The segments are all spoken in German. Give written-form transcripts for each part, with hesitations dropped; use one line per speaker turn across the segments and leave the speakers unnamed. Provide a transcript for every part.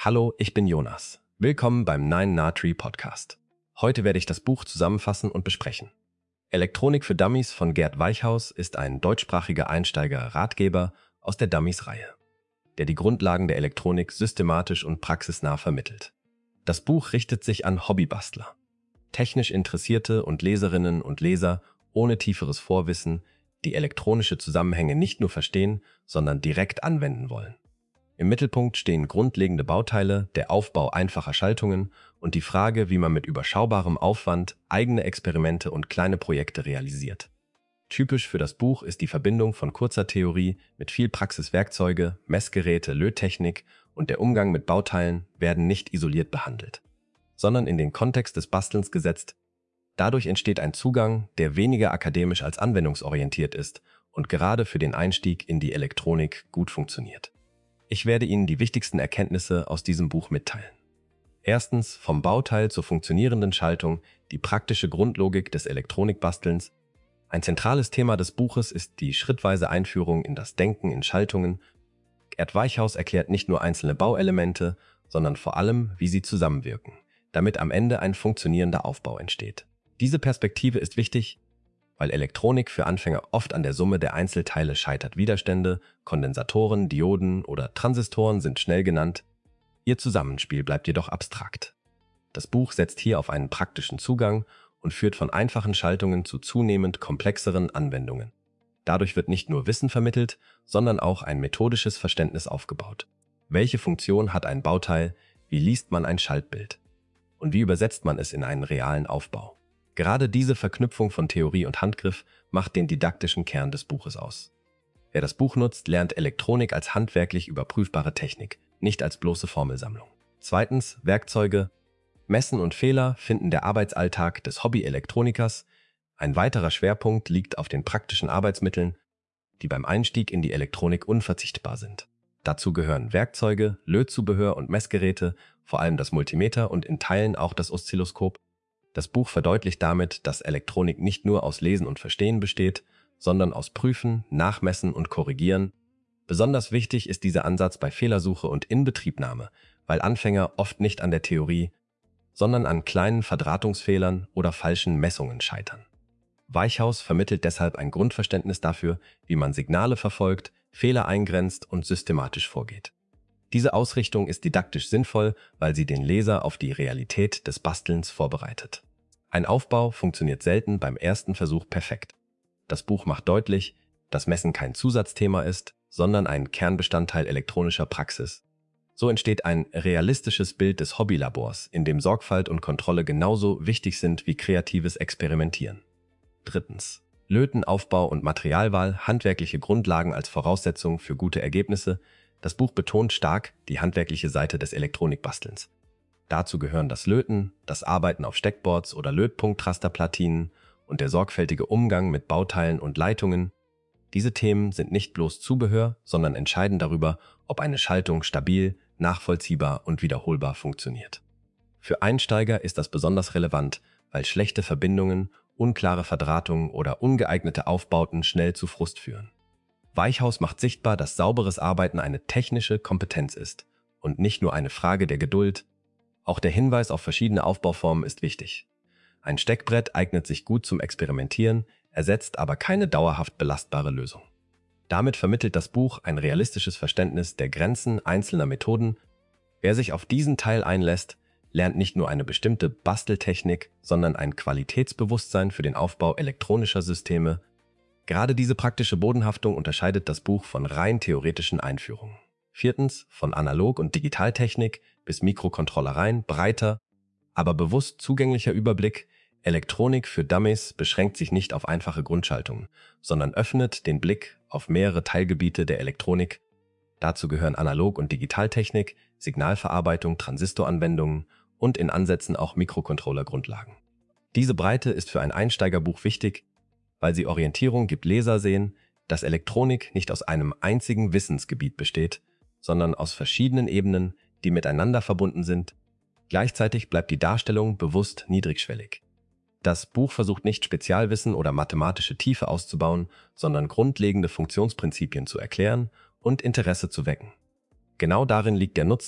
Hallo, ich bin Jonas. Willkommen beim 9na3 Podcast. Heute werde ich das Buch zusammenfassen und besprechen. Elektronik für Dummies von Gerd Weichhaus ist ein deutschsprachiger Einsteiger-Ratgeber aus der Dummies-Reihe, der die Grundlagen der Elektronik systematisch und praxisnah vermittelt. Das Buch richtet sich an Hobbybastler, technisch Interessierte und Leserinnen und Leser ohne tieferes Vorwissen, die elektronische Zusammenhänge nicht nur verstehen, sondern direkt anwenden wollen. Im Mittelpunkt stehen grundlegende Bauteile, der Aufbau einfacher Schaltungen und die Frage, wie man mit überschaubarem Aufwand eigene Experimente und kleine Projekte realisiert. Typisch für das Buch ist die Verbindung von kurzer Theorie mit viel Praxiswerkzeuge, Messgeräte, Löttechnik und der Umgang mit Bauteilen werden nicht isoliert behandelt, sondern in den Kontext des Bastelns gesetzt. Dadurch entsteht ein Zugang, der weniger akademisch als anwendungsorientiert ist und gerade für den Einstieg in die Elektronik gut funktioniert. Ich werde Ihnen die wichtigsten Erkenntnisse aus diesem Buch mitteilen. Erstens, vom Bauteil zur funktionierenden Schaltung, die praktische Grundlogik des Elektronikbastelns. Ein zentrales Thema des Buches ist die schrittweise Einführung in das Denken in Schaltungen. Gerd Weichhaus erklärt nicht nur einzelne Bauelemente, sondern vor allem, wie sie zusammenwirken, damit am Ende ein funktionierender Aufbau entsteht. Diese Perspektive ist wichtig, weil Elektronik für Anfänger oft an der Summe der Einzelteile scheitert. Widerstände, Kondensatoren, Dioden oder Transistoren sind schnell genannt. Ihr Zusammenspiel bleibt jedoch abstrakt. Das Buch setzt hier auf einen praktischen Zugang und führt von einfachen Schaltungen zu zunehmend komplexeren Anwendungen. Dadurch wird nicht nur Wissen vermittelt, sondern auch ein methodisches Verständnis aufgebaut. Welche Funktion hat ein Bauteil? Wie liest man ein Schaltbild? Und wie übersetzt man es in einen realen Aufbau? Gerade diese Verknüpfung von Theorie und Handgriff macht den didaktischen Kern des Buches aus. Wer das Buch nutzt, lernt Elektronik als handwerklich überprüfbare Technik, nicht als bloße Formelsammlung. Zweitens, Werkzeuge. Messen und Fehler finden der Arbeitsalltag des Hobby-Elektronikers. Ein weiterer Schwerpunkt liegt auf den praktischen Arbeitsmitteln, die beim Einstieg in die Elektronik unverzichtbar sind. Dazu gehören Werkzeuge, Lötzubehör und Messgeräte, vor allem das Multimeter und in Teilen auch das Oszilloskop. Das Buch verdeutlicht damit, dass Elektronik nicht nur aus Lesen und Verstehen besteht, sondern aus Prüfen, Nachmessen und Korrigieren. Besonders wichtig ist dieser Ansatz bei Fehlersuche und Inbetriebnahme, weil Anfänger oft nicht an der Theorie, sondern an kleinen Verdrahtungsfehlern oder falschen Messungen scheitern. Weichhaus vermittelt deshalb ein Grundverständnis dafür, wie man Signale verfolgt, Fehler eingrenzt und systematisch vorgeht. Diese Ausrichtung ist didaktisch sinnvoll, weil sie den Leser auf die Realität des Bastelns vorbereitet. Ein Aufbau funktioniert selten beim ersten Versuch perfekt. Das Buch macht deutlich, dass Messen kein Zusatzthema ist, sondern ein Kernbestandteil elektronischer Praxis. So entsteht ein realistisches Bild des Hobbylabors, in dem Sorgfalt und Kontrolle genauso wichtig sind wie kreatives Experimentieren. Drittens. Löten, Aufbau und Materialwahl, handwerkliche Grundlagen als Voraussetzung für gute Ergebnisse. Das Buch betont stark die handwerkliche Seite des Elektronikbastelns. Dazu gehören das Löten, das Arbeiten auf Steckboards oder Lötpunktrasterplatinen und der sorgfältige Umgang mit Bauteilen und Leitungen. Diese Themen sind nicht bloß Zubehör, sondern entscheiden darüber, ob eine Schaltung stabil, nachvollziehbar und wiederholbar funktioniert. Für Einsteiger ist das besonders relevant, weil schlechte Verbindungen, unklare Verdrahtungen oder ungeeignete Aufbauten schnell zu Frust führen. Weichhaus macht sichtbar, dass sauberes Arbeiten eine technische Kompetenz ist und nicht nur eine Frage der Geduld. Auch der Hinweis auf verschiedene Aufbauformen ist wichtig. Ein Steckbrett eignet sich gut zum Experimentieren, ersetzt aber keine dauerhaft belastbare Lösung. Damit vermittelt das Buch ein realistisches Verständnis der Grenzen einzelner Methoden. Wer sich auf diesen Teil einlässt, lernt nicht nur eine bestimmte Basteltechnik, sondern ein Qualitätsbewusstsein für den Aufbau elektronischer Systeme. Gerade diese praktische Bodenhaftung unterscheidet das Buch von rein theoretischen Einführungen. Viertens, von Analog- und Digitaltechnik bis Mikrocontrollereien breiter, aber bewusst zugänglicher Überblick. Elektronik für Dummies beschränkt sich nicht auf einfache Grundschaltungen, sondern öffnet den Blick auf mehrere Teilgebiete der Elektronik. Dazu gehören Analog- und Digitaltechnik, Signalverarbeitung, Transistoranwendungen und in Ansätzen auch Mikrocontroller-Grundlagen. Diese Breite ist für ein Einsteigerbuch wichtig, weil sie Orientierung gibt. Leser sehen, dass Elektronik nicht aus einem einzigen Wissensgebiet besteht, sondern aus verschiedenen Ebenen, die miteinander verbunden sind. Gleichzeitig bleibt die Darstellung bewusst niedrigschwellig. Das Buch versucht nicht Spezialwissen oder mathematische Tiefe auszubauen, sondern grundlegende Funktionsprinzipien zu erklären und Interesse zu wecken. Genau darin liegt der Nutzen,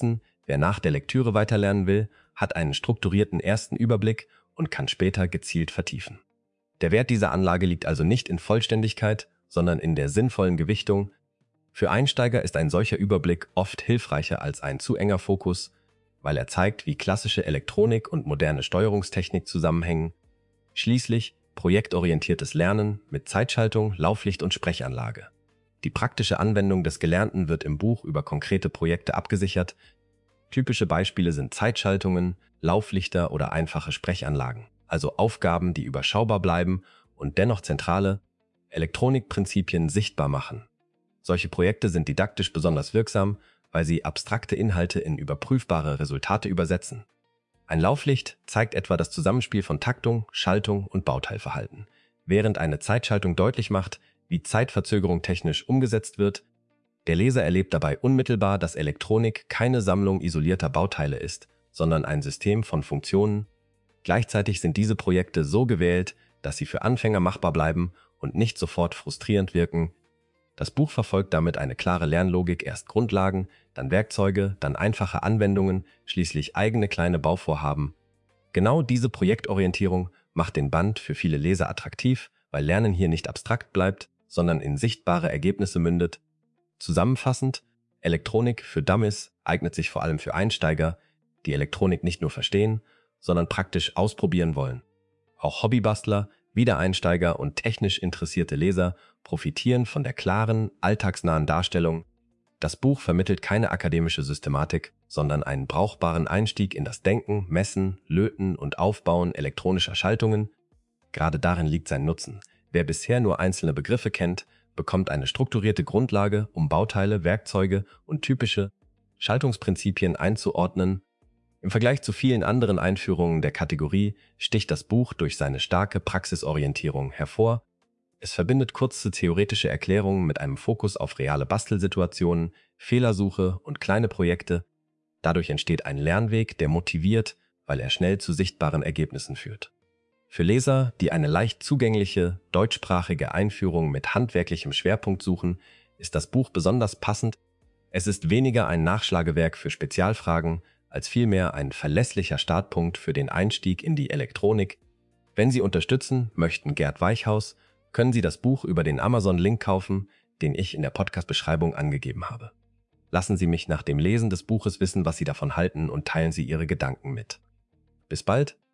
Wer nach der Lektüre weiterlernen will, hat einen strukturierten ersten Überblick und kann später gezielt vertiefen. Der Wert dieser Anlage liegt also nicht in Vollständigkeit, sondern in der sinnvollen Gewichtung. Für Einsteiger ist ein solcher Überblick oft hilfreicher als ein zu enger Fokus, weil er zeigt, wie klassische Elektronik und moderne Steuerungstechnik zusammenhängen. Schließlich projektorientiertes Lernen mit Zeitschaltung, Lauflicht und Sprechanlage. Die praktische Anwendung des Gelernten wird im Buch über konkrete Projekte abgesichert. Typische Beispiele sind Zeitschaltungen, Lauflichter oder einfache Sprechanlagen, also Aufgaben, die überschaubar bleiben und dennoch zentrale Elektronikprinzipien sichtbar machen. Solche Projekte sind didaktisch besonders wirksam, weil sie abstrakte Inhalte in überprüfbare Resultate übersetzen. Ein Lauflicht zeigt etwa das Zusammenspiel von Taktung, Schaltung und Bauteilverhalten, während eine Zeitschaltung deutlich macht, wie Zeitverzögerung technisch umgesetzt wird. Der Leser erlebt dabei unmittelbar, dass Elektronik keine Sammlung isolierter Bauteile ist, sondern ein System von Funktionen. Gleichzeitig sind diese Projekte so gewählt, dass sie für Anfänger machbar bleiben und nicht sofort frustrierend wirken. Das Buch verfolgt damit eine klare Lernlogik, erst Grundlagen, dann Werkzeuge, dann einfache Anwendungen, schließlich eigene kleine Bauvorhaben. Genau diese Projektorientierung macht den Band für viele Leser attraktiv, weil Lernen hier nicht abstrakt bleibt, sondern in sichtbare Ergebnisse mündet. Zusammenfassend, Elektronik für Dummies eignet sich vor allem für Einsteiger, die Elektronik nicht nur verstehen, sondern praktisch ausprobieren wollen. Auch Hobbybastler, Wiedereinsteiger und technisch interessierte Leser profitieren von der klaren, alltagsnahen Darstellung. Das Buch vermittelt keine akademische Systematik, sondern einen brauchbaren Einstieg in das Denken, Messen, Löten und Aufbauen elektronischer Schaltungen. Gerade darin liegt sein Nutzen. Wer bisher nur einzelne Begriffe kennt, bekommt eine strukturierte Grundlage, um Bauteile, Werkzeuge und typische Schaltungsprinzipien einzuordnen. Im Vergleich zu vielen anderen Einführungen der Kategorie sticht das Buch durch seine starke Praxisorientierung hervor. Es verbindet kurze theoretische Erklärungen mit einem Fokus auf reale Bastelsituationen, Fehlersuche und kleine Projekte. Dadurch entsteht ein Lernweg, der motiviert, weil er schnell zu sichtbaren Ergebnissen führt. Für Leser, die eine leicht zugängliche, deutschsprachige Einführung mit handwerklichem Schwerpunkt suchen, ist das Buch besonders passend. Es ist weniger ein Nachschlagewerk für Spezialfragen, als vielmehr ein verlässlicher Startpunkt für den Einstieg in die Elektronik. Wenn Sie unterstützen möchten Gert Weichhaus, können Sie das Buch über den Amazon-Link kaufen, den ich in der Podcast-Beschreibung angegeben habe. Lassen Sie mich nach dem Lesen des Buches wissen, was Sie davon halten und teilen Sie Ihre Gedanken mit. Bis bald!